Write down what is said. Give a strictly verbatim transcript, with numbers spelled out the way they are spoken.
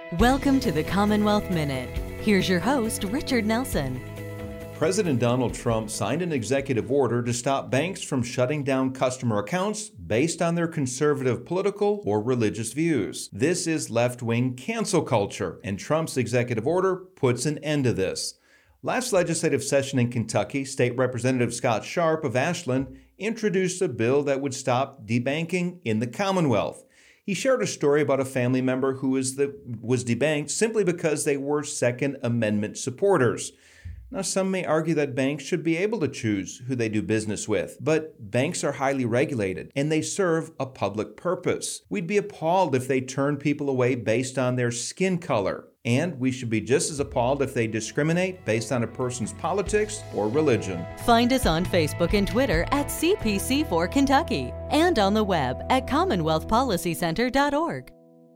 Welcome to the Commonwealth Minute. Here's your host, Richard Nelson. President Donald Trump signed an executive order to stop banks from shutting down customer accounts based on their conservative political or religious views. This is left-wing cancel culture, and Trump's executive order puts an end to this. Last legislative session in Kentucky, State Representative Scott Sharp of Ashland introduced a bill that would stop debanking in the Commonwealth. He shared a story about a family member who was, the, was debanked simply because they were Second Amendment supporters. Now, some may argue that banks should be able to choose who they do business with, but banks are highly regulated and they serve a public purpose. We'd be appalled if they turn people away based on their skin color, and we should be just as appalled if they discriminate based on a person's politics or religion. Find us on Facebook and Twitter at C P C four Kentucky and on the web at commonwealth policy center dot org.